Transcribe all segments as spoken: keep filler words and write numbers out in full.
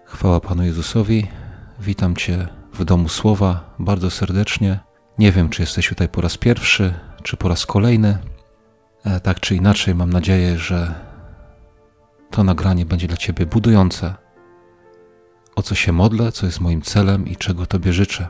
Chwała Panu Jezusowi. Witam Cię w Domu Słowa bardzo serdecznie. Nie wiem, czy jesteś tutaj po raz pierwszy, czy po raz kolejny. E, tak czy inaczej, mam nadzieję, że to nagranie będzie dla Ciebie budujące. O co się modlę, co jest moim celem i czego Tobie życzę.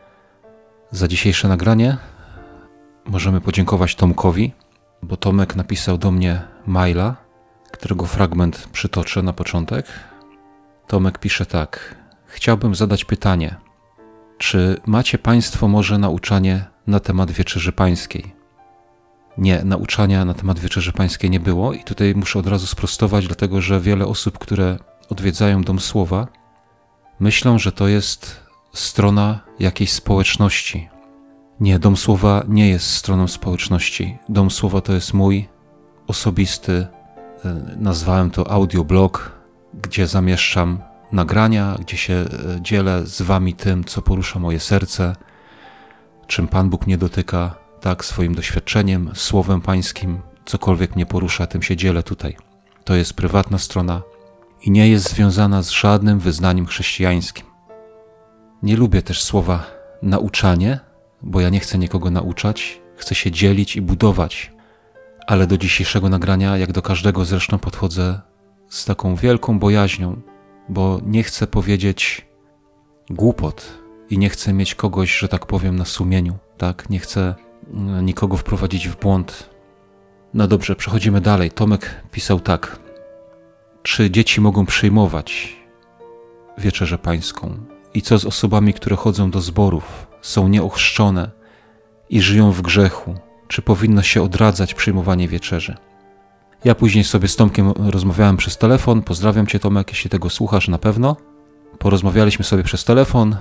Za dzisiejsze nagranie możemy podziękować Tomkowi, bo Tomek napisał do mnie maila, którego fragment przytoczę na początek. Tomek pisze tak. Chciałbym zadać pytanie. Czy macie Państwo może nauczanie na temat Wieczerzy Pańskiej? Nie, nauczania na temat Wieczerzy Pańskiej nie było i tutaj muszę od razu sprostować, dlatego że wiele osób, które odwiedzają Dom Słowa, myślą, że to jest strona jakiejś społeczności. Nie, Dom Słowa nie jest stroną społeczności. Dom Słowa to jest mój osobisty, nazwałem to audioblog, gdzie zamieszczam nagrania, gdzie się dzielę z Wami tym, co porusza moje serce, czym Pan Bóg mnie dotyka, tak, swoim doświadczeniem, Słowem Pańskim, cokolwiek mnie porusza, tym się dzielę tutaj. To jest prywatna strona i nie jest związana z żadnym wyznaniem chrześcijańskim. Nie lubię też słowa nauczanie, bo ja nie chcę nikogo nauczać, chcę się dzielić i budować, ale do dzisiejszego nagrania, jak do każdego zresztą, podchodzę z taką wielką bojaźnią, bo nie chcę powiedzieć głupot i nie chcę mieć kogoś, że tak powiem, na sumieniu, tak? Nie chcę nikogo wprowadzić w błąd. No dobrze, przechodzimy dalej. Tomek pisał tak. Czy dzieci mogą przyjmować Wieczerzę Pańską? I co z osobami, które chodzą do zborów, są nieochrzczone i żyją w grzechu? Czy powinno się odradzać przyjmowanie wieczerzy? Ja później sobie z Tomkiem rozmawiałem przez telefon. Pozdrawiam Cię, Tomek, jeśli tego słuchasz, na pewno. Porozmawialiśmy sobie przez telefon.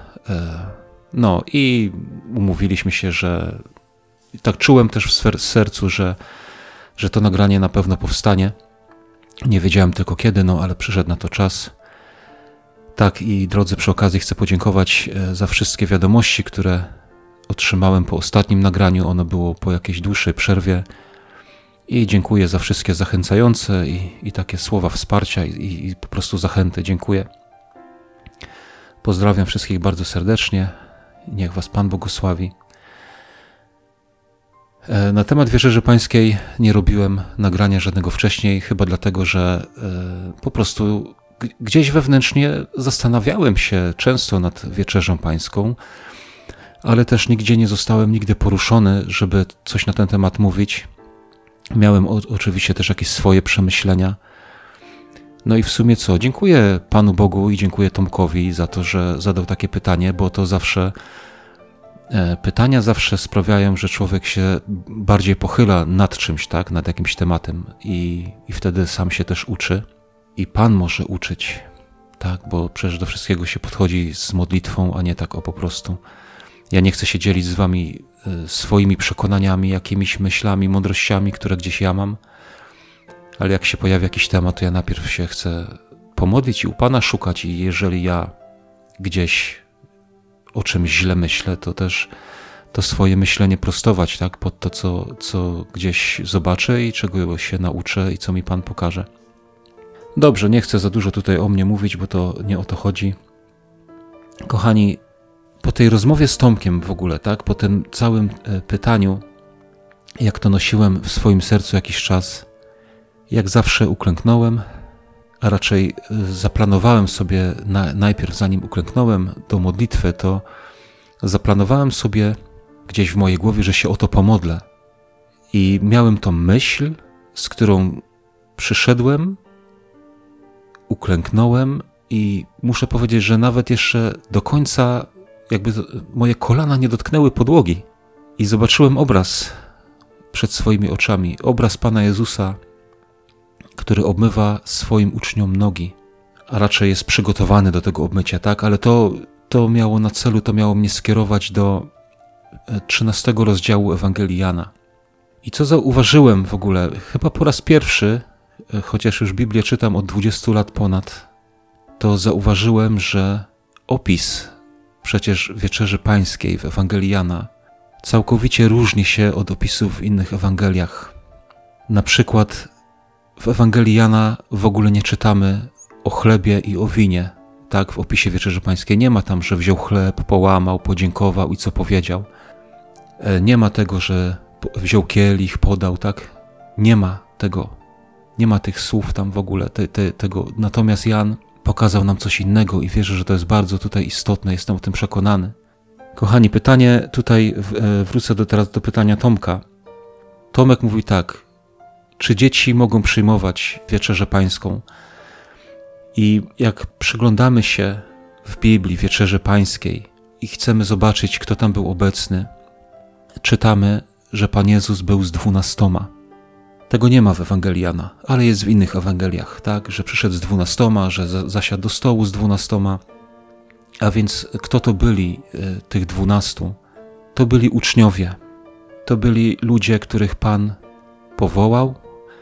No i umówiliśmy się, że tak czułem też w sercu, że, że to nagranie na pewno powstanie. Nie wiedziałem tylko kiedy, no ale przyszedł na to czas. Tak i drodzy, przy okazji chcę podziękować za wszystkie wiadomości, które otrzymałem po ostatnim nagraniu. Ono było po jakiejś dłuższej przerwie. I dziękuję za wszystkie zachęcające i, i takie słowa wsparcia i, i po prostu zachęty. Dziękuję. Pozdrawiam wszystkich bardzo serdecznie. Niech Was Pan błogosławi. Na temat Wieczerzy Pańskiej nie robiłem nagrania żadnego wcześniej, chyba dlatego, że e, po prostu g- gdzieś wewnętrznie zastanawiałem się często nad Wieczerzą Pańską, ale też nigdzie nie zostałem nigdy poruszony, żeby coś na ten temat mówić. Miałem o, oczywiście też jakieś swoje przemyślenia. No i w sumie co? Dziękuję Panu Bogu i dziękuję Tomkowi za to, że zadał takie pytanie, bo to zawsze e, pytania zawsze sprawiają, że człowiek się bardziej pochyla nad czymś, tak? Nad jakimś tematem i, i wtedy sam się też uczy. I Pan może uczyć, tak? Bo przecież do wszystkiego się podchodzi z modlitwą, a nie tak o po prostu. Ja nie chcę się dzielić z Wami swoimi przekonaniami, jakimiś myślami, mądrościami, które gdzieś ja mam, ale jak się pojawi jakiś temat, to ja najpierw się chcę pomodlić i u Pana szukać i jeżeli ja gdzieś o czymś źle myślę, to też to swoje myślenie prostować, tak, pod to, co, co gdzieś zobaczę i czego się nauczę i co mi Pan pokaże. Dobrze, nie chcę za dużo tutaj o mnie mówić, bo to nie o to chodzi. Kochani, po tej rozmowie z Tomkiem w ogóle, tak, po tym całym pytaniu, jak to nosiłem w swoim sercu jakiś czas, jak zawsze uklęknąłem, a raczej zaplanowałem sobie na, najpierw, zanim uklęknąłem do modlitwy, to zaplanowałem sobie gdzieś w mojej głowie, że się o to pomodlę. I miałem tą myśl, z którą przyszedłem, uklęknąłem i muszę powiedzieć, że nawet jeszcze do końca jakby moje kolana nie dotknęły podłogi i zobaczyłem obraz przed swoimi oczami, obraz Pana Jezusa, który obmywa swoim uczniom nogi, a raczej jest przygotowany do tego obmycia, tak? Ale to, to miało na celu, to miało mnie skierować do trzynastego rozdziału Ewangelii Jana. I co zauważyłem w ogóle, chyba po raz pierwszy, chociaż już Biblię czytam od dwudziestu lat ponad, to zauważyłem, że opis przecież Wieczerzy Pańskiej w Ewangelii Jana całkowicie różni się od opisów w innych Ewangeliach. Na przykład w Ewangelii Jana w ogóle nie czytamy o chlebie i o winie, tak, w opisie Wieczerzy Pańskiej. Nie ma tam, że wziął chleb, połamał, podziękował i co powiedział. Nie ma tego, że wziął kielich, podał, tak? Nie ma tego. Nie ma tych słów tam w ogóle, te, te, tego. Natomiast Jan pokazał nam coś innego i wierzę, że to jest bardzo tutaj istotne, jestem o tym przekonany. Kochani, pytanie tutaj, wrócę do, teraz do pytania Tomka. Tomek mówi tak, czy dzieci mogą przyjmować Wieczerzę Pańską? I jak przyglądamy się w Biblii Wieczerzy Pańskiej i chcemy zobaczyć, kto tam był obecny, czytamy, że Pan Jezus był z dwunastoma. Tego nie ma w Ewangelii Jana, ale jest w innych Ewangeliach, tak, że przyszedł z dwunastoma, że zasiadł do stołu z dwunastoma. A więc kto to byli y, tych dwunastu? To byli uczniowie. To byli ludzie, których Pan powołał.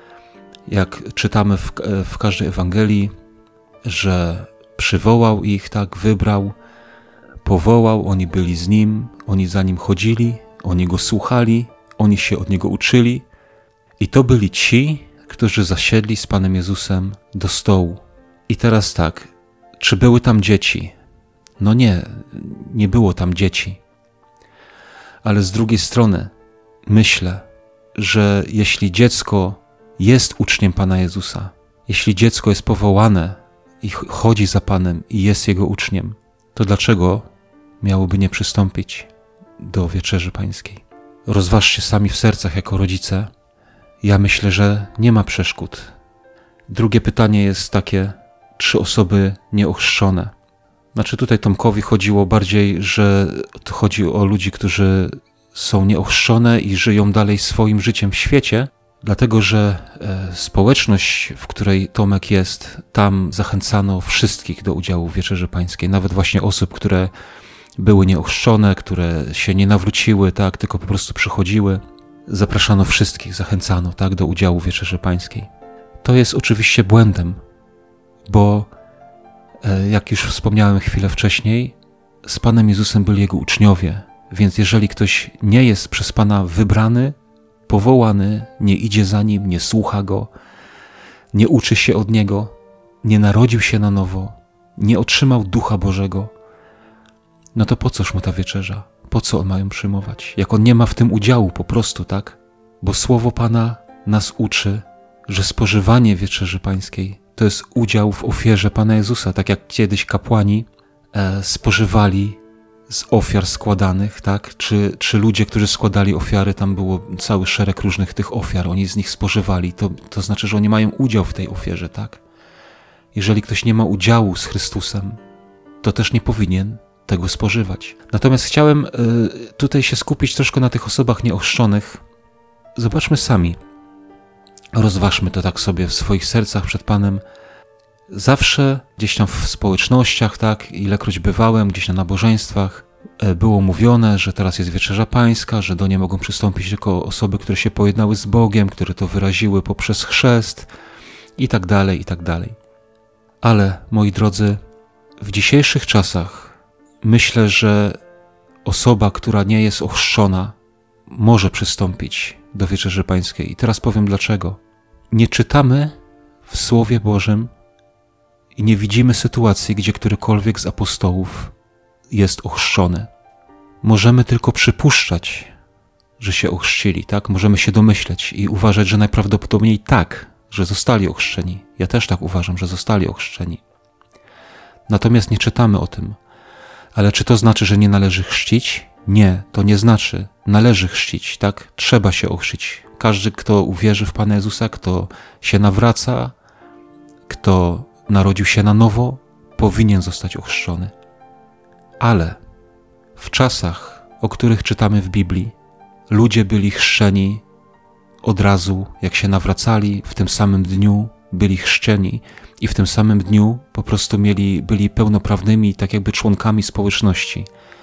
Jak czytamy w, w każdej Ewangelii, że przywołał ich, tak, wybrał, powołał, oni byli z Nim, oni za Nim chodzili, oni Go słuchali, oni się od Niego uczyli. I to byli ci, którzy zasiedli z Panem Jezusem do stołu. I teraz tak, czy były tam dzieci? No nie, nie było tam dzieci. Ale z drugiej strony myślę, że jeśli dziecko jest uczniem Pana Jezusa, jeśli dziecko jest powołane i chodzi za Panem i jest Jego uczniem, to dlaczego miałoby nie przystąpić do Wieczerzy Pańskiej? Rozważcie sami w sercach jako rodzice. Ja myślę, że nie ma przeszkód. Drugie pytanie jest takie, czy osoby nieochrzczone? Znaczy tutaj Tomkowi chodziło bardziej, że to chodzi o ludzi, którzy są nieochrzczone i żyją dalej swoim życiem w świecie, dlatego że e, społeczność, w której Tomek jest, tam zachęcano wszystkich do udziału w Wieczerzy Pańskiej, nawet właśnie osób, które były nieochrzczone, które się nie nawróciły, tak, tylko po prostu przychodziły. Zapraszano wszystkich, zachęcano, tak, do udziału w Wieczerzy Pańskiej. To jest oczywiście błędem, bo e, jak już wspomniałem chwilę wcześniej, z Panem Jezusem byli Jego uczniowie, więc jeżeli ktoś nie jest przez Pana wybrany, powołany, nie idzie za Nim, nie słucha Go, nie uczy się od Niego, nie narodził się na nowo, nie otrzymał Ducha Bożego, no to po coż mu ta wieczerza? Po co on ma ją przyjmować? Jak on nie ma w tym udziału po prostu, tak? Bo Słowo Pana nas uczy, że spożywanie Wieczerzy Pańskiej to jest udział w ofierze Pana Jezusa, tak jak kiedyś kapłani e, spożywali z ofiar składanych, tak? Czy, czy ludzie, którzy składali ofiary, tam było cały szereg różnych tych ofiar, oni z nich spożywali, to, to znaczy, że oni mają udział w tej ofierze, tak? Jeżeli ktoś nie ma udziału z Chrystusem, to też nie powinien tego spożywać. Natomiast chciałem y, tutaj się skupić troszkę na tych osobach nieochrzczonych. Zobaczmy sami, rozważmy to tak sobie w swoich sercach przed Panem. Zawsze gdzieś tam w społecznościach, tak, ilekroć bywałem, gdzieś na nabożeństwach, y, było mówione, że teraz jest Wieczerza Pańska, że do niej mogą przystąpić tylko osoby, które się pojednały z Bogiem, które to wyraziły poprzez chrzest i tak dalej, i tak dalej. Ale, moi drodzy, w dzisiejszych czasach myślę, że osoba, która nie jest ochrzczona, może przystąpić do Wieczerzy Pańskiej. I teraz powiem dlaczego. Nie czytamy w Słowie Bożym i nie widzimy sytuacji, gdzie którykolwiek z apostołów jest ochrzczony. Możemy tylko przypuszczać, że się ochrzcili, tak? Możemy się domyśleć i uważać, że najprawdopodobniej tak, że zostali ochrzczeni. Ja też tak uważam, że zostali ochrzczeni. Natomiast nie czytamy o tym. Ale czy to znaczy, że nie należy chrzcić? Nie, to nie znaczy. Należy chrzcić, tak? Trzeba się ochrzcić. Każdy, kto uwierzy w Pana Jezusa, kto się nawraca, kto narodził się na nowo, powinien zostać ochrzczony. Ale w czasach, o których czytamy w Biblii, ludzie byli chrzczeni od razu, jak się nawracali, w tym samym dniu byli chrzczeni i w tym samym dniu po prostu mieli, byli pełnoprawnymi, tak jakby członkami społeczności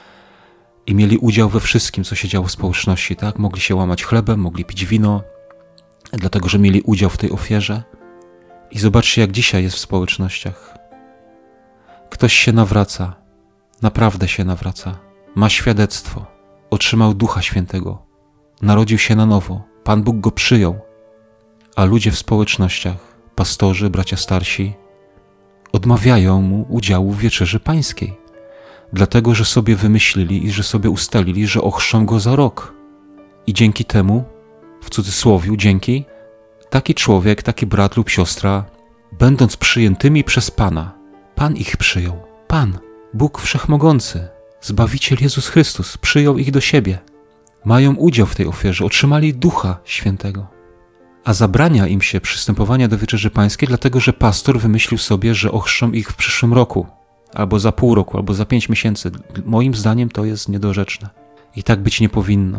i mieli udział we wszystkim, co się działo w społeczności, tak? Mogli się łamać chlebem, mogli pić wino, dlatego, że mieli udział w tej ofierze. I zobaczcie, jak dzisiaj jest w społecznościach. Ktoś się nawraca, naprawdę się nawraca, ma świadectwo, otrzymał Ducha Świętego, narodził się na nowo, Pan Bóg go przyjął, a ludzie w społecznościach, pastorzy, bracia starsi, odmawiają mu udziału w wieczerzy pańskiej, dlatego że sobie wymyślili i że sobie ustalili, że ochrzczą go za rok. I dzięki temu, w cudzysłowiu dzięki, taki człowiek, taki brat lub siostra, będąc przyjętymi przez Pana, Pan ich przyjął. Pan, Bóg Wszechmogący, Zbawiciel Jezus Chrystus, przyjął ich do siebie. Mają udział w tej ofierze, otrzymali Ducha Świętego. A zabrania im się przystępowania do wieczerzy pańskiej, dlatego że pastor wymyślił sobie, że ochrzczą ich w przyszłym roku, albo za pół roku, albo za pięć miesięcy. Moim zdaniem to jest niedorzeczne. I tak być nie powinno.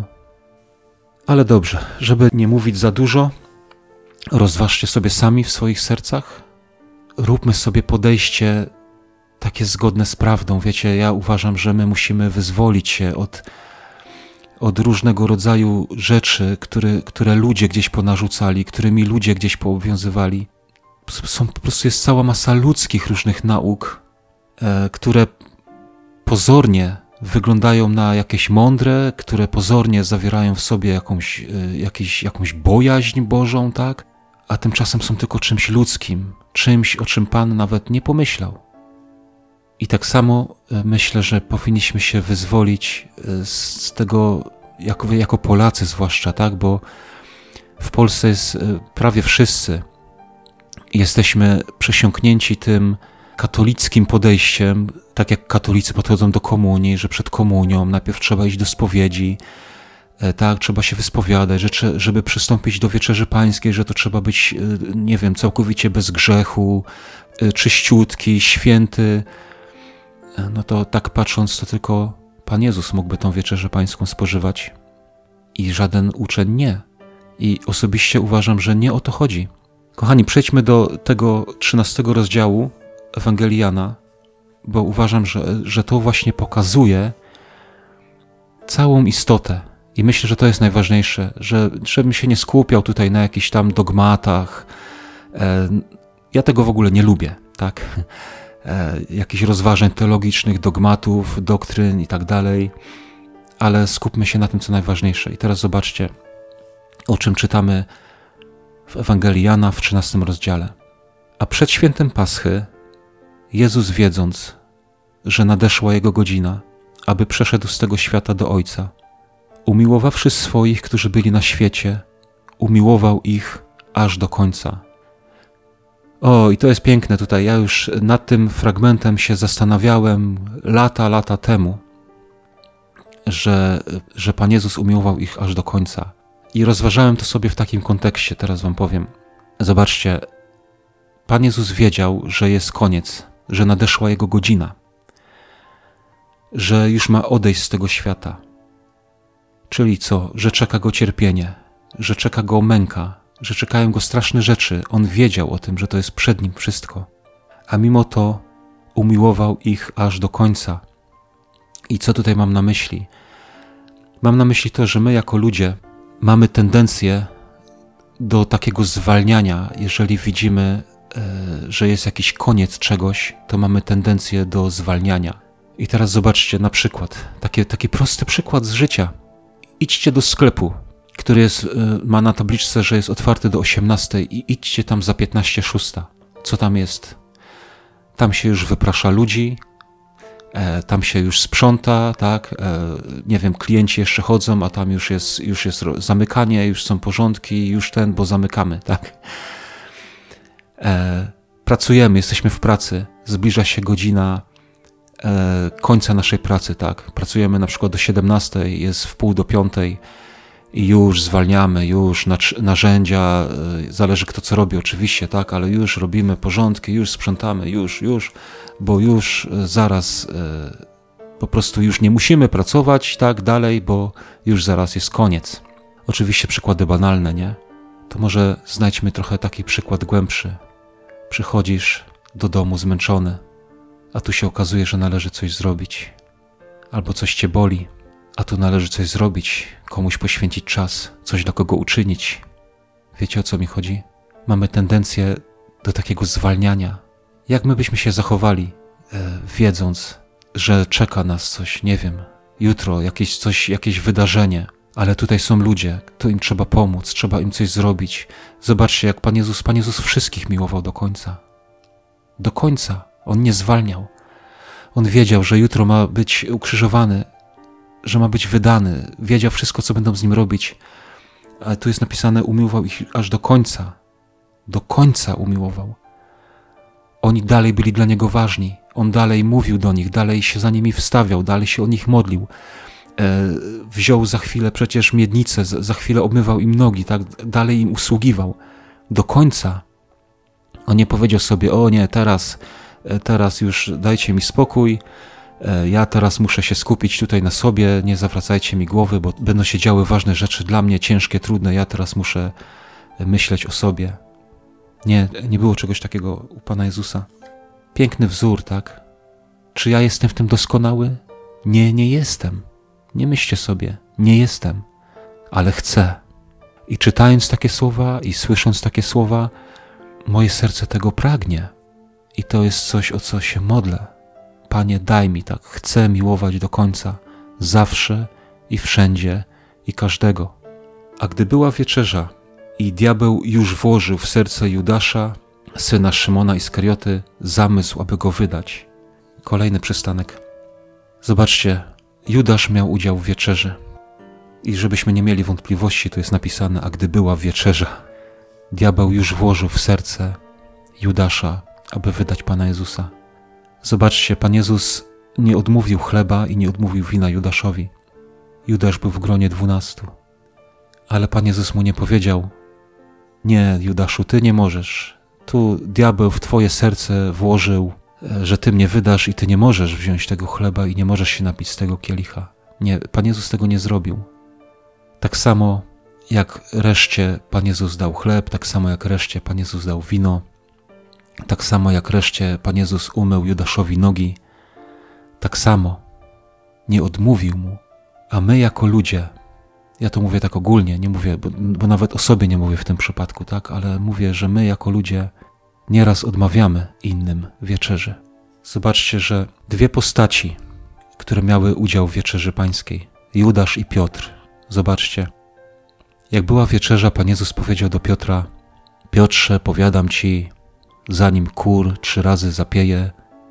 Ale dobrze, żeby nie mówić za dużo, rozważcie sobie sami w swoich sercach. Róbmy sobie podejście takie zgodne z prawdą. Wiecie, ja uważam, że my musimy wyzwolić się od, od różnego rodzaju rzeczy, które, które ludzie gdzieś ponarzucali, którymi ludzie gdzieś poobowiązywali. Są, po prostu jest cała masa ludzkich różnych nauk, e, które pozornie wyglądają na jakieś mądre, które pozornie zawierają w sobie jakąś, e, jakieś, jakąś bojaźń Bożą, tak? A tymczasem są tylko czymś ludzkim, czymś, o czym Pan nawet nie pomyślał. I tak samo myślę, że powinniśmy się wyzwolić z tego, jako, jako Polacy zwłaszcza, tak? Bo w Polsce jest prawie wszyscy jesteśmy przesiąknięci tym katolickim podejściem, tak jak katolicy podchodzą do komunii, że przed komunią najpierw trzeba iść do spowiedzi, tak, trzeba się wyspowiadać, że żeby przystąpić do wieczerzy pańskiej, że to trzeba być, nie wiem, całkowicie bez grzechu, czyściutki, święty. No to tak patrząc, to tylko Pan Jezus mógłby tą wieczerzę pańską spożywać i żaden uczeń nie. I osobiście uważam, że nie o to chodzi. Kochani, przejdźmy do tego trzynastego rozdziału Ewangelii Jana, bo uważam, że, że to właśnie pokazuje całą istotę. I myślę, że to jest najważniejsze, że żebym się nie skupiał tutaj na jakichś tam dogmatach. Ja tego w ogóle nie lubię, tak? Jakichś rozważań teologicznych, dogmatów, doktryn i tak dalej, ale skupmy się na tym, co najważniejsze. I teraz zobaczcie, o czym czytamy w Ewangelii Jana w trzynastym rozdziale. A przed świętem Paschy Jezus, wiedząc, że nadeszła Jego godzina, aby przeszedł z tego świata do Ojca, umiłowawszy swoich, którzy byli na świecie, umiłował ich aż do końca. O, i to jest piękne tutaj. Ja już nad tym fragmentem się zastanawiałem lata, lata temu, że, że Pan Jezus umiłował ich aż do końca. I rozważałem to sobie w takim kontekście, teraz wam powiem. Zobaczcie, Pan Jezus wiedział, że jest koniec, że nadeszła Jego godzina, że już ma odejść z tego świata. Czyli co? Że czeka Go cierpienie, że czeka Go męka, że czekają Go straszne rzeczy. On wiedział o tym, że to jest przed Nim wszystko. A mimo to umiłował ich aż do końca. I co tutaj mam na myśli? Mam na myśli to, że my jako ludzie mamy tendencję do takiego zwalniania. Jeżeli widzimy, że jest jakiś koniec czegoś, to mamy tendencję do zwalniania. I teraz zobaczcie na przykład, taki, taki prosty przykład z życia. Idźcie do sklepu, który jest, ma na tabliczce, że jest otwarty do osiemnastej i idźcie tam za piętnaście szósta. Co tam jest? Tam się już wyprasza ludzi, e, tam się już sprząta, tak? E, nie wiem, klienci jeszcze chodzą, a tam już jest, już jest zamykanie, już są porządki, już ten, bo zamykamy, tak? E, pracujemy, jesteśmy w pracy, zbliża się godzina e, końca naszej pracy, tak? Pracujemy na przykład do siedemnastej, jest w pół do piątej, i już zwalniamy, już narzędzia, zależy kto co robi oczywiście, tak, ale już robimy porządki, już sprzątamy, już, już, bo już zaraz po prostu już nie musimy pracować tak dalej, bo już zaraz jest koniec. Oczywiście przykłady banalne, nie? To może znajdźmy trochę taki przykład głębszy. Przychodzisz do domu zmęczony, a tu się okazuje, że należy coś zrobić, albo coś cię boli, a tu należy coś zrobić, komuś poświęcić czas, coś dla kogo uczynić. Wiecie, o co mi chodzi? Mamy tendencję do takiego zwalniania. Jak my byśmy się zachowali, e, wiedząc, że czeka nas coś, nie wiem, jutro jakieś coś, jakieś wydarzenie, ale tutaj są ludzie, to im trzeba pomóc, trzeba im coś zrobić. Zobaczcie, jak Pan Jezus, Pan Jezus wszystkich miłował do końca. Do końca. On nie zwalniał. On wiedział, że jutro ma być ukrzyżowany, że ma być wydany. Wiedział wszystko, co będą z nim robić. Ale tu jest napisane, umiłował ich aż do końca. Do końca umiłował. Oni dalej byli dla niego ważni. On dalej mówił do nich, dalej się za nimi wstawiał, dalej się o nich modlił. E, wziął za chwilę przecież miednicę, za chwilę obmywał im nogi, tak dalej im usługiwał. Do końca. On nie powiedział sobie, o nie, teraz, teraz już dajcie mi spokój, e, ja teraz muszę się skupić tutaj na sobie, nie zawracajcie mi głowy, bo będą się działy ważne rzeczy dla mnie, ciężkie, trudne, ja teraz muszę myśleć o sobie. Nie, nie było czegoś takiego u Pana Jezusa. Piękny wzór, tak? Czy ja jestem w tym doskonały? Nie, nie jestem. Nie myślcie sobie, nie jestem, ale chcę. I czytając takie słowa i słysząc takie słowa, moje serce tego pragnie. I to jest coś, o co się modlę. Panie, daj mi tak, chcę miłować do końca, zawsze i wszędzie i każdego. A gdy była wieczerza i diabeł już włożył w serce Judasza, syna Szymona Iskarioty, zamysł, aby go wydać. Kolejny przystanek. Zobaczcie, Judasz miał udział w wieczerzy. I żebyśmy nie mieli wątpliwości, to jest napisane, a gdy była wieczerza, diabeł już włożył w serce Judasza, aby wydać Pana Jezusa. Zobaczcie, Pan Jezus nie odmówił chleba i nie odmówił wina Judaszowi. Judasz był w gronie dwunastu. Ale Pan Jezus mu nie powiedział, nie, Judaszu, ty nie możesz. Tu diabeł w twoje serce włożył, że ty mnie wydasz i ty nie możesz wziąć tego chleba i nie możesz się napić z tego kielicha. Nie, Pan Jezus tego nie zrobił. Tak samo jak reszcie Pan Jezus dał chleb, tak samo jak reszcie Pan Jezus dał wino, tak samo jak reszcie Pan Jezus umył Judaszowi nogi, tak samo nie odmówił mu. A my jako ludzie, ja to mówię tak ogólnie, nie mówię, bo, bo nawet o sobie nie mówię w tym przypadku, tak, ale mówię, że my jako ludzie nieraz odmawiamy innym wieczerzy. Zobaczcie, że dwie postaci, które miały udział w wieczerzy pańskiej, Judasz i Piotr. Zobaczcie, jak była wieczerza, Pan Jezus powiedział do Piotra, Piotrze, powiadam ci, zanim kur trzy razy zapieje,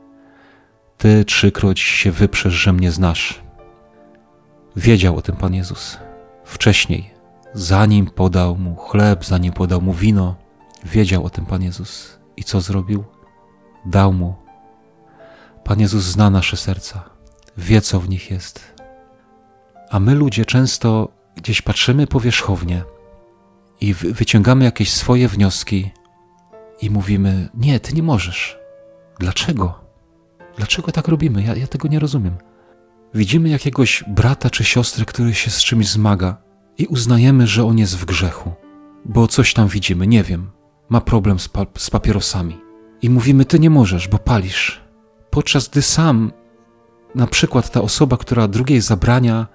ty trzykroć się wyprzesz, że mnie znasz. Wiedział o tym Pan Jezus wcześniej, zanim podał mu chleb, zanim podał mu wino, wiedział o tym Pan Jezus. I co zrobił? Dał mu. Pan Jezus zna nasze serca, wie, co w nich jest. A my ludzie często gdzieś patrzymy powierzchownie i wyciągamy jakieś swoje wnioski i mówimy, nie, ty nie możesz. Dlaczego? Dlaczego tak robimy? Ja, ja tego nie rozumiem. Widzimy jakiegoś brata czy siostrę, który się z czymś zmaga i uznajemy, że on jest w grzechu, bo coś tam widzimy, nie wiem, ma problem z, pa- z papierosami. I mówimy, ty nie możesz, bo palisz. Podczas gdy sam, na przykład ta osoba, która drugiej zabrania,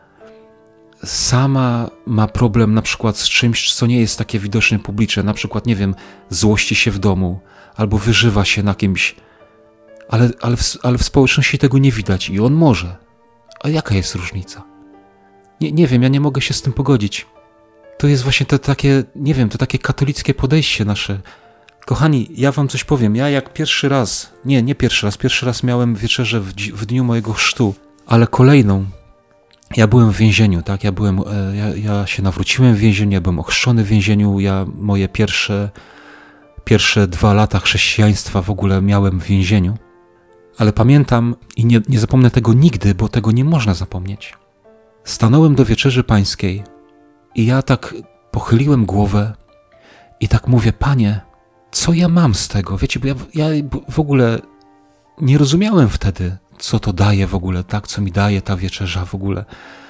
sama ma problem na przykład z czymś, co nie jest takie widoczne publicznie, na przykład, nie wiem, złości się w domu, albo wyżywa się na kimś, ale, ale, w, ale w społeczności tego nie widać i on może. A jaka jest różnica? Nie, nie wiem, ja nie mogę się z tym pogodzić. To jest właśnie to takie, nie wiem, to takie katolickie podejście nasze. Kochani, ja wam coś powiem. Ja jak pierwszy raz, nie, nie pierwszy raz, pierwszy raz miałem wieczerzę w, w dniu mojego chrztu, ale kolejną, ja byłem w więzieniu, tak? Ja byłem, ja, ja się nawróciłem w więzieniu, ja byłem ochrzczony w więzieniu, ja moje pierwsze, pierwsze dwa lata chrześcijaństwa w ogóle miałem w więzieniu. Ale pamiętam i nie, nie zapomnę tego nigdy, bo tego nie można zapomnieć. Stanąłem do wieczerzy pańskiej i ja tak pochyliłem głowę i tak mówię, Panie, co ja mam z tego? Wiecie, bo ja, ja w ogóle nie rozumiałem wtedy, co to daje w ogóle, tak? Co mi daje ta wieczerza w ogóle.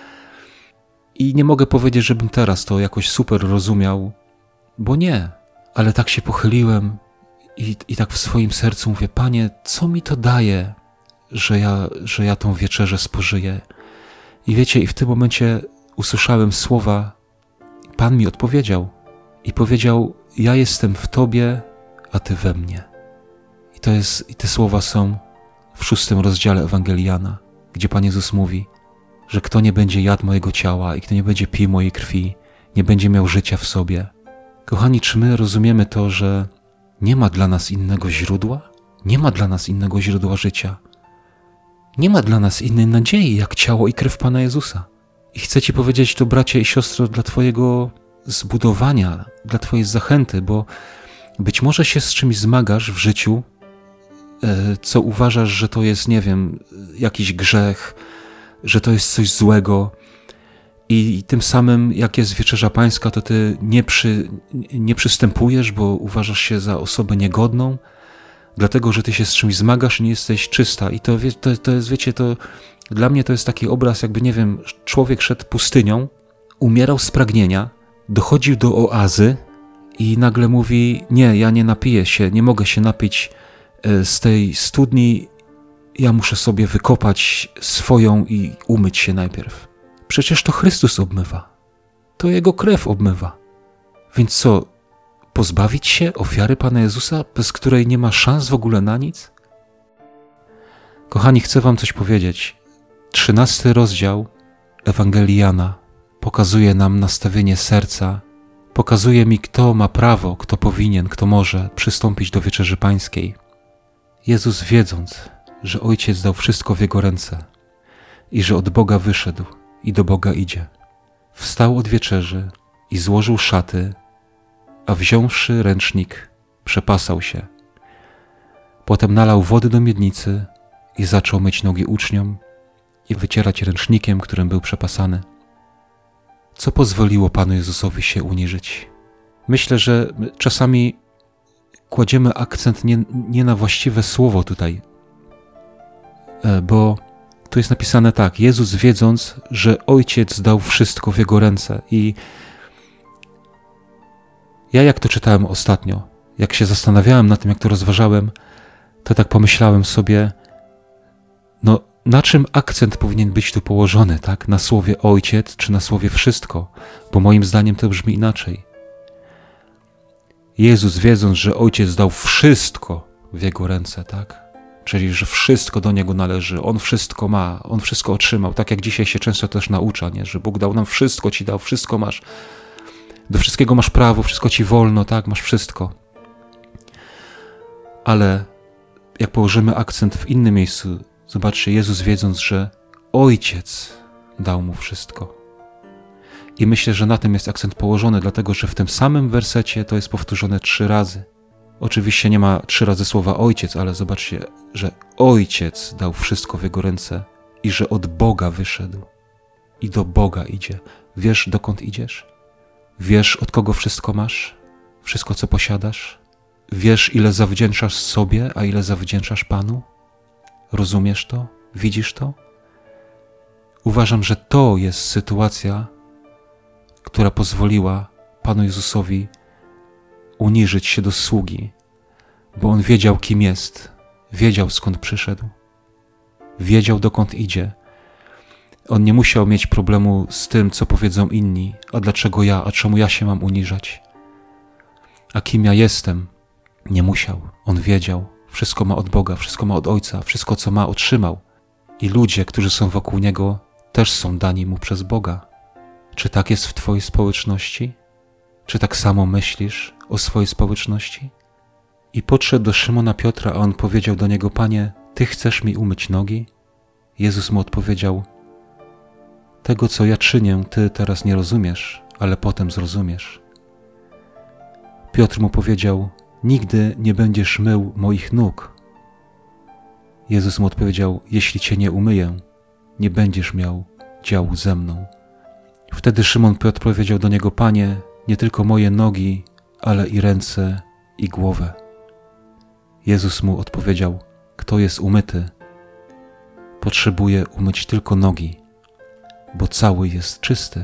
I nie mogę powiedzieć, żebym teraz to jakoś super rozumiał, bo nie. Ale tak się pochyliłem i, i tak w swoim sercu mówię, Panie, co mi to daje, że ja, że ja tą wieczerzę spożyję? I wiecie, i w tym momencie usłyszałem słowa, Pan mi odpowiedział i powiedział, ja jestem w Tobie, a Ty we mnie. I to jest, i te słowa są w szóstym rozdziale Ewangelii Jana, gdzie Pan Jezus mówi, że kto nie będzie jadł mojego ciała i kto nie będzie pił mojej krwi, nie będzie miał życia w sobie. Kochani, czy my rozumiemy to, że nie ma dla nas innego źródła? Nie ma dla nas innego źródła życia. Nie ma dla nas innej nadziei, jak ciało i krew Pana Jezusa. I chcę Ci powiedzieć to, bracie i siostro, dla Twojego zbudowania, dla Twojej zachęty, bo być może się z czymś zmagasz w życiu, co uważasz, że to jest, nie wiem, jakiś grzech, że to jest coś złego i tym samym, jak jest Wieczerza Pańska, to Ty nie, przy, nie przystępujesz, bo uważasz się za osobę niegodną, dlatego, że Ty się z czymś zmagasz i nie jesteś czysta. I to, to, to jest, wiecie, to dla mnie to jest taki obraz, jakby, nie wiem, człowiek szedł pustynią, umierał z pragnienia, dochodził do oazy i nagle mówi, nie, ja nie napiję się, nie mogę się napić z tej studni, ja muszę sobie wykopać swoją i umyć się najpierw. Przecież to Chrystus obmywa. To Jego krew obmywa. Więc co, pozbawić się ofiary Pana Jezusa, bez której nie ma szans w ogóle na nic? Kochani, chcę wam coś powiedzieć. Trzynasty rozdział Ewangelii Jana pokazuje nam nastawienie serca, pokazuje mi, kto ma prawo, kto powinien, kto może przystąpić do Wieczerzy Pańskiej. Jezus, wiedząc, że Ojciec dał wszystko w Jego ręce i że od Boga wyszedł i do Boga idzie, wstał od wieczerzy i złożył szaty, a wziąwszy ręcznik, przepasał się. Potem nalał wody do miednicy i zaczął myć nogi uczniom i wycierać ręcznikiem, którym był przepasany. Co pozwoliło Panu Jezusowi się uniżyć? Myślę, że czasami kładziemy akcent nie, nie na właściwe słowo tutaj, bo tu jest napisane tak, Jezus wiedząc, że Ojciec dał wszystko w Jego ręce. I ja jak to czytałem ostatnio, jak się zastanawiałem nad tym, jak to rozważałem, to tak pomyślałem sobie, no na czym akcent powinien być tu położony, tak? Na słowie Ojciec czy na słowie wszystko? Bo moim zdaniem to brzmi inaczej. Jezus wiedząc, że Ojciec dał wszystko w Jego ręce, tak? Czyli, że wszystko do Niego należy, On wszystko ma, On wszystko otrzymał, tak jak dzisiaj się często też naucza, nie? Że Bóg dał nam wszystko, Ci dał, wszystko masz, do wszystkiego masz prawo, wszystko Ci wolno, tak? Masz wszystko. Ale jak położymy akcent w innym miejscu, zobaczcie, Jezus wiedząc, że Ojciec dał Mu wszystko. I myślę, że na tym jest akcent położony, dlatego że w tym samym wersecie to jest powtórzone trzy razy. Oczywiście nie ma trzy razy słowa Ojciec, ale zobaczcie, że Ojciec dał wszystko w Jego ręce i że od Boga wyszedł i do Boga idzie. Wiesz, dokąd idziesz? Wiesz, od kogo wszystko masz? Wszystko, co posiadasz? Wiesz, ile zawdzięczasz sobie, a ile zawdzięczasz Panu? Rozumiesz to? Widzisz to? Uważam, że to jest sytuacja, która pozwoliła Panu Jezusowi uniżyć się do sługi, bo On wiedział, kim jest, wiedział, skąd przyszedł, wiedział, dokąd idzie. On nie musiał mieć problemu z tym, co powiedzą inni, a dlaczego ja, a czemu ja się mam uniżać. A kim ja jestem, nie musiał. On wiedział, wszystko ma od Boga, wszystko ma od Ojca, wszystko, co ma, otrzymał. I ludzie, którzy są wokół Niego, też są dani Mu przez Boga. Czy tak jest w Twojej społeczności? Czy tak samo myślisz o swojej społeczności? I podszedł do Szymona Piotra, a on powiedział do niego, Panie, Ty chcesz mi umyć nogi? Jezus mu odpowiedział, tego, co ja czynię, Ty teraz nie rozumiesz, ale potem zrozumiesz. Piotr mu powiedział, nigdy nie będziesz mył moich nóg. Jezus mu odpowiedział, jeśli Cię nie umyję, nie będziesz miał działu ze mną. Wtedy Szymon Piotr powiedział do niego, Panie, nie tylko moje nogi, ale i ręce i głowę. Jezus mu odpowiedział, kto jest umyty, potrzebuje umyć tylko nogi, bo cały jest czysty.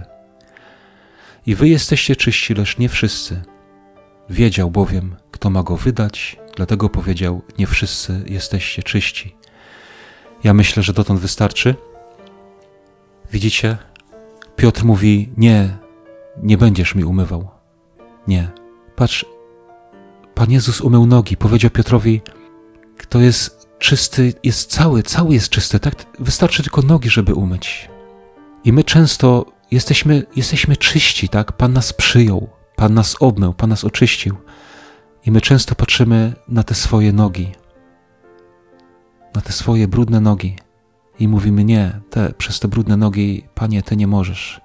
I wy jesteście czyści, lecz nie wszyscy. Wiedział bowiem, kto ma go wydać, dlatego powiedział, nie wszyscy jesteście czyści. Ja myślę, że dotąd wystarczy. Widzicie? Piotr mówi, nie, nie będziesz mi umywał. Nie. Patrz, Pan Jezus umył nogi, powiedział Piotrowi, kto jest czysty, jest cały, cały jest czysty, tak? Wystarczy tylko nogi, żeby umyć. I my często jesteśmy, jesteśmy czyści, tak? Pan nas przyjął, Pan nas obmył, Pan nas oczyścił. I my często patrzymy na te swoje nogi. na te swoje brudne nogi i mówimy: nie, te, przez te brudne nogi, Panie, Ty nie możesz.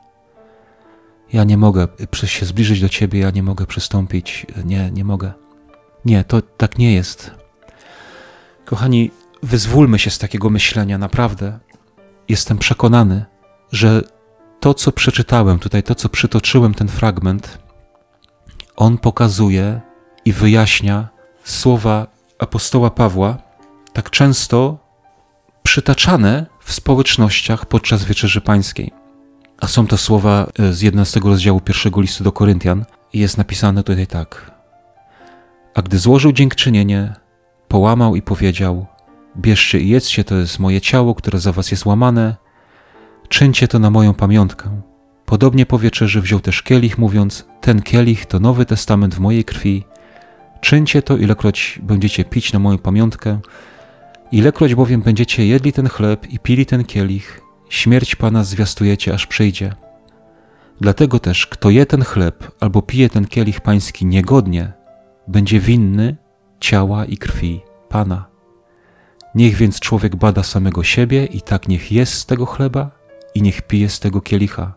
Ja nie mogę się zbliżyć do Ciebie, ja nie mogę przystąpić, nie, nie mogę. Nie, to tak nie jest. Kochani, wyzwólmy się z takiego myślenia, naprawdę. Jestem przekonany, że to, co przeczytałem tutaj, to, co przytoczyłem, ten fragment, on pokazuje i wyjaśnia słowa apostoła Pawła, tak często przytaczane w społecznościach podczas Wieczerzy Pańskiej. A są to słowa z jedenastego rozdziału pierwszego listu do Koryntian i jest napisane tutaj tak. A gdy złożył dziękczynienie, połamał i powiedział: bierzcie i jedzcie, to jest moje ciało, które za was jest łamane, czyńcie to na moją pamiątkę. Podobnie po wieczerzy wziął też kielich, mówiąc: ten kielich to Nowy Testament w mojej krwi. Czyńcie to, ilekroć będziecie pić na moją pamiątkę. Ilekroć bowiem będziecie jedli ten chleb i pili ten kielich, śmierć Pana zwiastujecie, aż przyjdzie. Dlatego też, kto je ten chleb albo pije ten kielich pański niegodnie, będzie winny ciała i krwi Pana. Niech więc człowiek bada samego siebie i tak niech jest z tego chleba i niech pije z tego kielicha.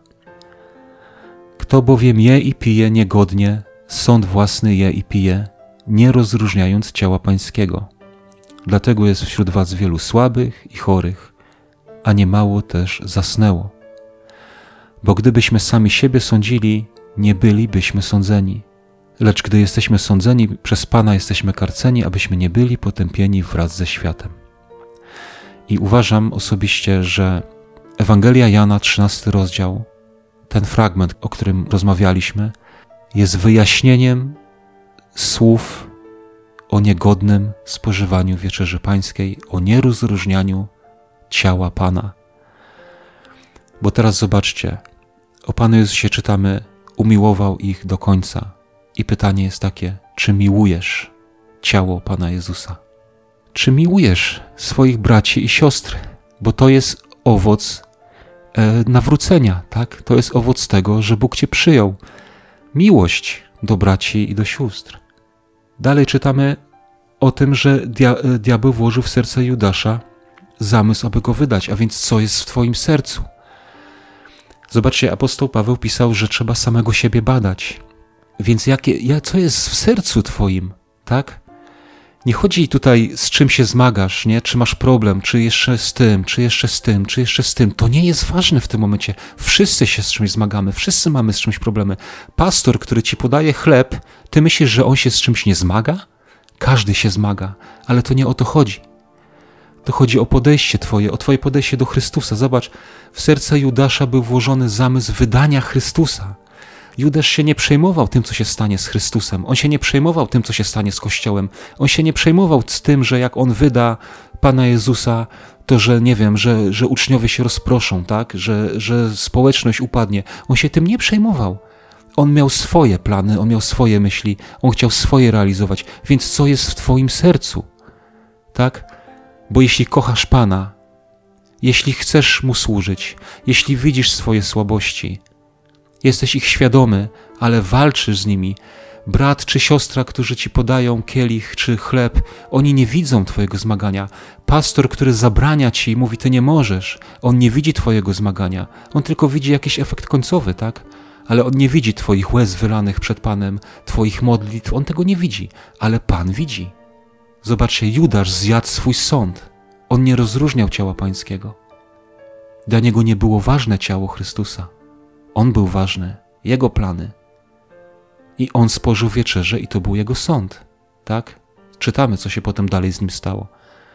Kto bowiem je i pije niegodnie, sąd własny je i pije, nie rozróżniając ciała pańskiego. Dlatego jest wśród was wielu słabych i chorych, a niemało też zasnęło. Bo gdybyśmy sami siebie sądzili, nie bylibyśmy sądzeni. Lecz gdy jesteśmy sądzeni, przez Pana jesteśmy karceni, abyśmy nie byli potępieni wraz ze światem. I uważam osobiście, że Ewangelia Jana, trzynasty rozdział, ten fragment, o którym rozmawialiśmy, jest wyjaśnieniem słów o niegodnym spożywaniu Wieczerzy Pańskiej, o nierozróżnianiu ciała Pana. Bo teraz zobaczcie, o Panu Jezusie czytamy: umiłował ich do końca. I pytanie jest takie: czy miłujesz ciało Pana Jezusa? Czy miłujesz swoich braci i siostry? Bo to jest owoc e, nawrócenia, tak? To jest owoc tego, że Bóg Cię przyjął. Miłość do braci i do sióstr. Dalej czytamy o tym, że dia, diabeł włożył w serce Judasza zamysł, aby go wydać. A więc co jest w Twoim sercu? Zobaczcie, apostoł Paweł pisał, że trzeba samego siebie badać. Więc jakie, co jest w sercu Twoim, tak? Nie chodzi tutaj, z czym się zmagasz, nie? Czy masz problem, czy jeszcze z tym, czy jeszcze z tym, czy jeszcze z tym. To nie jest ważne w tym momencie. Wszyscy się z czymś zmagamy, wszyscy mamy z czymś problemy. Pastor, który ci podaje chleb, ty myślisz, że on się z czymś nie zmaga? Każdy się zmaga, ale to nie o to chodzi. To chodzi o podejście Twoje, o Twoje podejście do Chrystusa. Zobacz, w serce Judasza był włożony zamysł wydania Chrystusa. Judasz się nie przejmował tym, co się stanie z Chrystusem. On się nie przejmował tym, co się stanie z Kościołem. On się nie przejmował z tym, że jak on wyda Pana Jezusa, to że, nie wiem, że, że uczniowie się rozproszą, tak? Że, że społeczność upadnie. On się tym nie przejmował. On miał swoje plany, on miał swoje myśli, on chciał swoje realizować. Więc co jest w Twoim sercu? Tak? Bo jeśli kochasz Pana, jeśli chcesz Mu służyć, jeśli widzisz swoje słabości, jesteś ich świadomy, ale walczysz z nimi. Brat czy siostra, którzy ci podają kielich czy chleb, oni nie widzą twojego zmagania. Pastor, który zabrania ci i mówi: ty nie możesz, on nie widzi twojego zmagania. On tylko widzi jakiś efekt końcowy, tak? Ale on nie widzi twoich łez wylanych przed Panem, twoich modlitw. On tego nie widzi, ale Pan widzi. Zobaczcie, Judasz zjadł swój sąd. On nie rozróżniał ciała Pańskiego. Dla niego nie było ważne ciało Chrystusa. On był ważny, jego plany. I on spożył wieczerzę i to był jego sąd, tak? Czytamy, co się potem dalej z nim stało.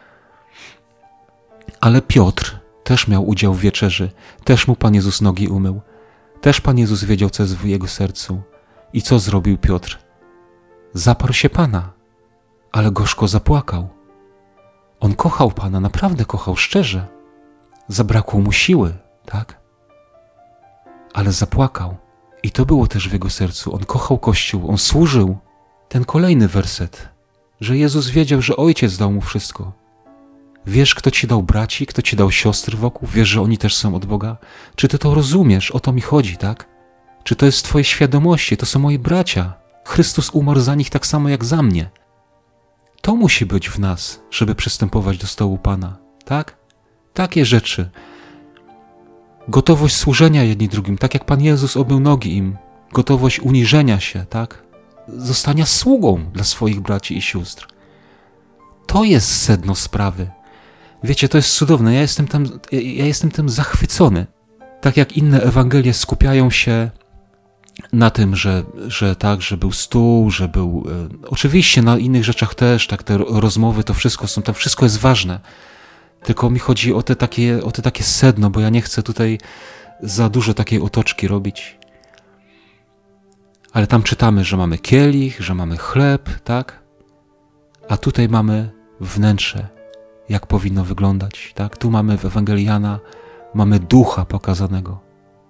Ale Piotr też miał udział w wieczerzy, też mu Pan Jezus nogi umył. Też Pan Jezus wiedział, co jest w jego sercu. I co zrobił Piotr? Zaparł się Pana, ale gorzko zapłakał. On kochał Pana, naprawdę kochał, szczerze. Zabrakło mu siły, tak? Ale zapłakał. I to było też w jego sercu. On kochał Kościół, on służył. Ten kolejny werset, że Jezus wiedział, że Ojciec dał mu wszystko. Wiesz, kto ci dał braci, kto ci dał siostry wokół? Wiesz, że oni też są od Boga? Czy ty to rozumiesz? O to mi chodzi, tak? Czy to jest w twojej świadomości? To są moi bracia. Chrystus umarł za nich tak samo jak za mnie. To To musi być w nas, żeby przystępować do stołu Pana, tak? Takie rzeczy. Gotowość służenia jedni drugim, tak jak Pan Jezus obmył nogi im. Gotowość uniżenia się, tak? Zostania sługą dla swoich braci i sióstr. To jest sedno sprawy. Wiecie, to jest cudowne. Ja jestem tam, ja jestem tym zachwycony. Tak jak inne Ewangelie skupiają się na tym, że, że tak, że był stół, że był... E, oczywiście na innych rzeczach też, tak, te rozmowy, to wszystko są, tam wszystko jest ważne. Tylko mi chodzi o te takie, o te takie sedno, bo ja nie chcę tutaj za dużo takiej otoczki robić. Ale tam czytamy, że mamy kielich, że mamy chleb, tak? A tutaj mamy wnętrze, jak powinno wyglądać, tak? Tu mamy w Ewangelii Jana, mamy ducha pokazanego.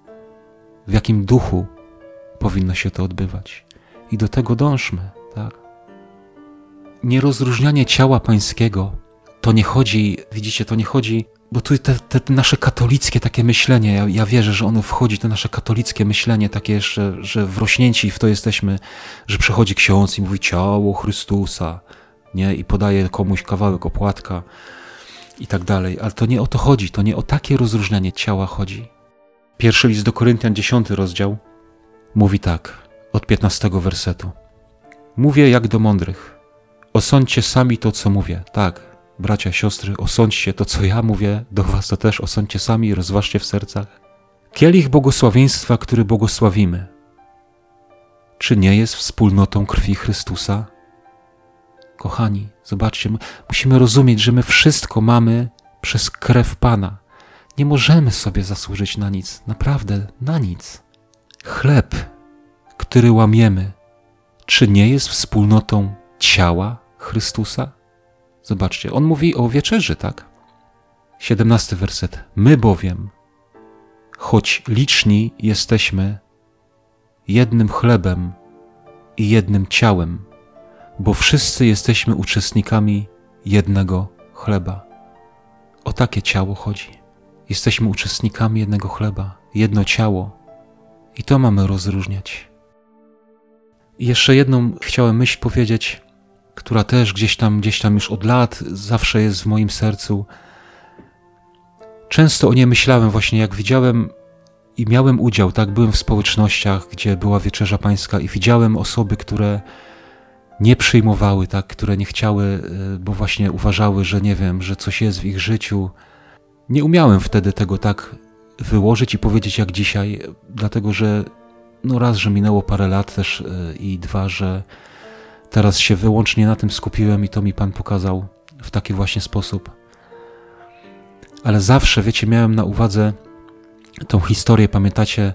W jakim duchu powinno się to odbywać. I do tego dążmy, tak? Nierozróżnianie ciała pańskiego, to nie chodzi, widzicie, to nie chodzi, bo tu te, te nasze katolickie takie myślenie, ja, ja wierzę, że ono wchodzi, to nasze katolickie myślenie, takie jeszcze, że wrośnięci w to jesteśmy, że przychodzi ksiądz i mówi ciało Chrystusa, nie? I podaje komuś kawałek opłatka i tak dalej. Ale to nie o to chodzi, to nie o takie rozróżnianie ciała chodzi. Pierwszy list do Koryntian, dziesiąty rozdział, mówi tak, od piętnastego wersetu. Mówię jak do mądrych, osądźcie sami to, co mówię. Tak, bracia, siostry, osądźcie to, co ja mówię do was, to też osądźcie sami i rozważcie w sercach. Kielich błogosławieństwa, który błogosławimy, czy nie jest wspólnotą krwi Chrystusa? Kochani, zobaczcie, musimy rozumieć, że my wszystko mamy przez krew Pana. Nie możemy sobie zasłużyć na nic, naprawdę na nic. Chleb, który łamiemy, czy nie jest wspólnotą ciała Chrystusa? Zobaczcie, on mówi o wieczerzy, tak? siedemnasty werset. My bowiem, choć liczni jesteśmy, jednym chlebem i jednym ciałem, bo wszyscy jesteśmy uczestnikami jednego chleba. O takie ciało chodzi. Jesteśmy uczestnikami jednego chleba, jedno ciało i to mamy rozróżniać. I jeszcze jedną chciałem myśl powiedzieć, która też gdzieś tam, gdzieś tam już od lat zawsze jest w moim sercu. Często o niej myślałem właśnie, jak widziałem i miałem udział, tak, byłem w społecznościach, gdzie była wieczerza pańska i widziałem osoby, które nie przyjmowały, tak, które nie chciały, bo właśnie uważały, że nie wiem, że coś jest w ich życiu. Nie umiałem wtedy tego tak wyłożyć i powiedzieć jak dzisiaj, dlatego że no raz, że minęło parę lat też i dwa, że teraz się wyłącznie na tym skupiłem i to mi Pan pokazał w taki właśnie sposób. Ale zawsze, wiecie, miałem na uwadze tą historię, pamiętacie,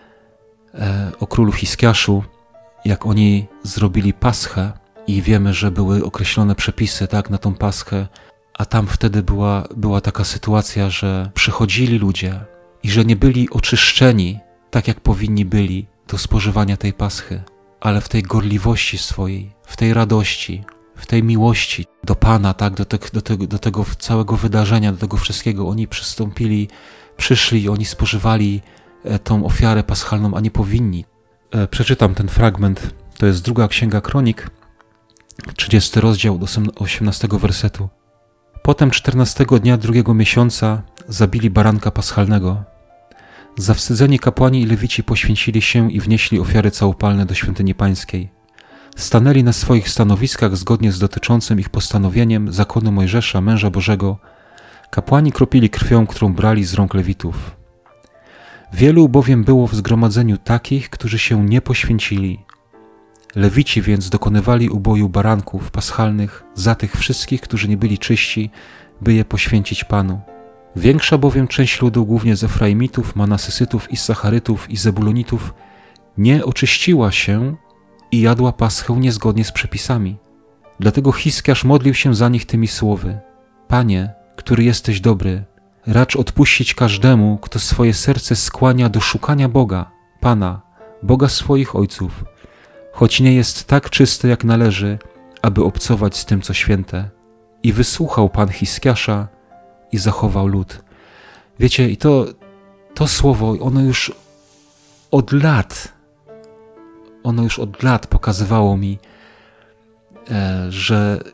e, o królu Hiskiaszu, jak oni zrobili paschę i wiemy, że były określone przepisy, tak, na tą paschę, a tam wtedy była, była taka sytuacja, że przychodzili ludzie i że nie byli oczyszczeni tak, jak powinni byli do spożywania tej paschy, ale w tej gorliwości swojej, w tej radości, w tej miłości do Pana, tak, do, te, do, tego, do tego całego wydarzenia, do tego wszystkiego, oni przystąpili, przyszli, oni spożywali tą ofiarę paschalną, a nie powinni. Przeczytam ten fragment, to jest druga Księga Kronik, trzydziesty rozdział do osiemnastego wersetu. Potem czternastego dnia drugiego miesiąca zabili baranka paschalnego. Zawstydzeni kapłani i lewici poświęcili się i wnieśli ofiary całopalne do świątyni pańskiej. Stanęli na swoich stanowiskach zgodnie z dotyczącym ich postanowieniem zakonu Mojżesza, męża Bożego. Kapłani kropili krwią, którą brali z rąk lewitów. Wielu bowiem było w zgromadzeniu takich, którzy się nie poświęcili. Lewici więc dokonywali uboju baranków paschalnych za tych wszystkich, którzy nie byli czyści, by je poświęcić Panu. Większa bowiem część ludu, głównie z Efraimitów, Manasesytów, Issacharytów i Zebulonitów, nie oczyściła się i jadła paschę niezgodnie z przepisami. Dlatego Hiskiasz modlił się za nich tymi słowy: Panie, który jesteś dobry, racz odpuścić każdemu, kto swoje serce skłania do szukania Boga, Pana, Boga swoich ojców, choć nie jest tak czysty, jak należy, aby obcować z tym, co święte. I wysłuchał Pan Hiskiasza i zachował lud. Wiecie, i to, to słowo, ono już od lat, ono już od lat pokazywało mi, e, że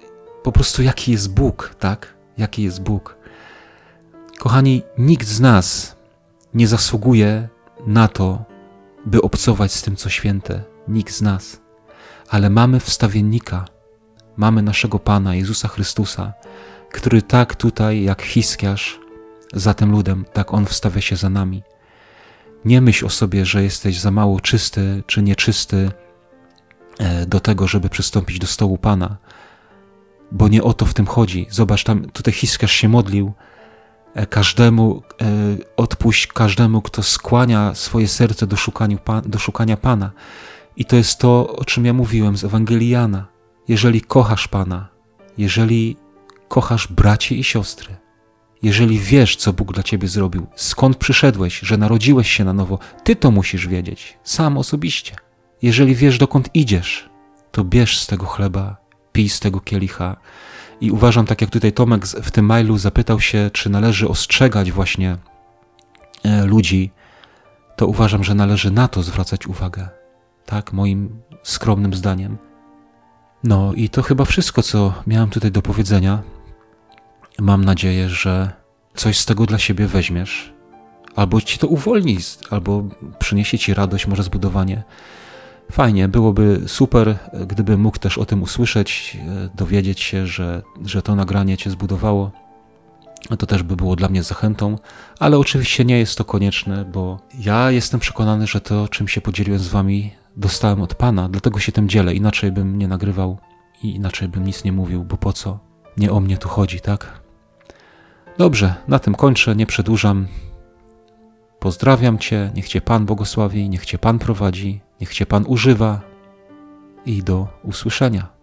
po prostu jaki jest Bóg, tak? Jaki jest Bóg. Kochani, nikt z nas nie zasługuje na to, by obcować z tym, co święte. Nikt z nas. Ale mamy wstawiennika, mamy naszego Pana, Jezusa Chrystusa, który tak tutaj, jak Hiskiarz za tym ludem, tak On wstawia się za nami. Nie myśl o sobie, że jesteś za mało czysty czy nieczysty do tego, żeby przystąpić do stołu Pana, bo nie o to w tym chodzi. Zobacz, tam tutaj Hiskiarz się modlił, każdemu, odpuść każdemu, kto skłania swoje serce do, do szukania Pana. I to jest to, o czym ja mówiłem z Ewangelii Jana. Jeżeli kochasz Pana, jeżeli kochasz braci i siostry, jeżeli wiesz, co Bóg dla ciebie zrobił, skąd przyszedłeś, że narodziłeś się na nowo, ty to musisz wiedzieć, sam osobiście. Jeżeli wiesz, dokąd idziesz, to bierz z tego chleba, pij z tego kielicha. I uważam, tak jak tutaj Tomek w tym mailu zapytał się, czy należy ostrzegać właśnie ludzi, to uważam, że należy na to zwracać uwagę. Tak, moim skromnym zdaniem. No i to chyba wszystko, co miałem tutaj do powiedzenia. Mam nadzieję, że coś z tego dla siebie weźmiesz, albo ci to uwolni, albo przyniesie ci radość, może zbudowanie. Fajnie, byłoby super, gdybym mógł też o tym usłyszeć, dowiedzieć się, że, że to nagranie cię zbudowało. To też by było dla mnie zachętą, ale oczywiście nie jest to konieczne, bo ja jestem przekonany, że to, czym się podzieliłem z wami, dostałem od Pana, dlatego się tym dzielę. Inaczej bym nie nagrywał i inaczej bym nic nie mówił, bo po co? Nie o mnie tu chodzi, tak? Dobrze, na tym kończę, nie przedłużam. Pozdrawiam cię, niech cię Pan błogosławi, niech cię Pan prowadzi, niech cię Pan używa i do usłyszenia.